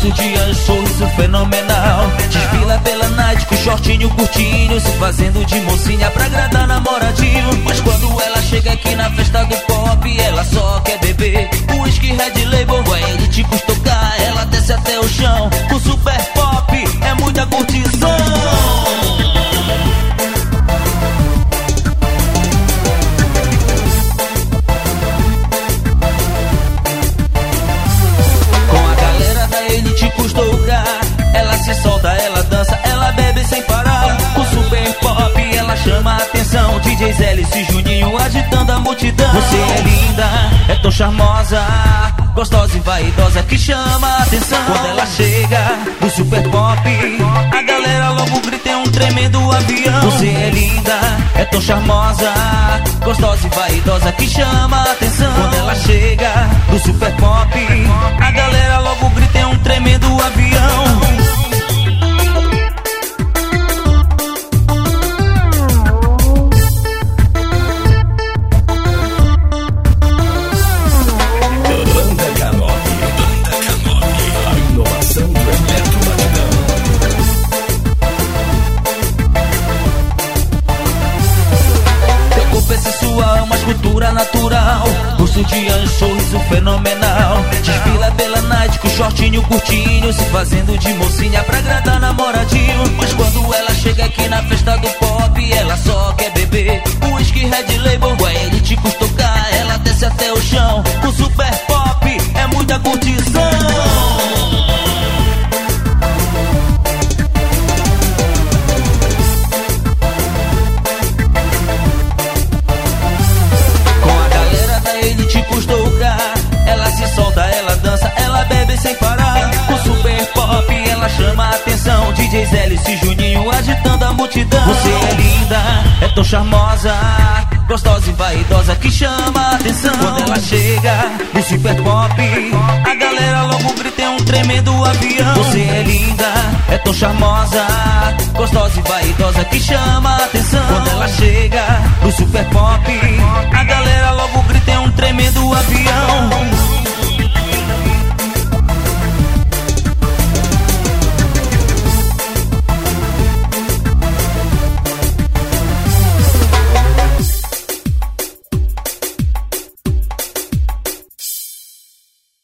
Curso de anjo, sorriso fenomenal. Desfila pela night com shortinho curtinho, se fazendo de mocinha pra agradar namoradinho. Mas quando ela chega aqui na festa do pop, ela só quer beber whisky Red Label. Com a Elite tocar, ela desce até o chão. Com Super Pop é muita curtição. Ela se solta, ela dança, ela bebe sem parar. Com Super Pop ela chama a atenção. DJs Hélice e Juninho agitando a multidão. Você é linda, é tão charmosa, gostosa e vaidosa que chama a atenção. Quando ela chega no Super Pop, a galera logo grita, é um tremendo avião. Você é linda, é tão charmosa, gostosa e vaidosa que chama a atenção. Quando ela chega no Super Pop, a galera logo grita, é um tremendo avião. Cultura natural, curso de anjo, sorriso fenomenal. Desfila pela night com shortinho curtinho, se fazendo de mocinha pra agradar namoradinho. Mas quando ela chega aqui na festa do pop, ela só quer beber whisky Red Label. Com a Elite tocar, ela desce até o chão. Com Super Pop é muita curtição. Ela se solta, ela dança, ela bebe sem parar. Com Super Pop ela chama a atenção. DJs Hélice e Juninho agitando a multidão. Você é linda, é tão charmosa, gostosa e vaidosa que chama a atenção. Quando ela chega no Super Pop, a galera logo grita, é um tremendo avião. Você é linda, é tão charmosa, gostosa e vaidosa que chama a atenção. Quando ela chega no Super Pop, a galera logo grita, é um tremendo avião.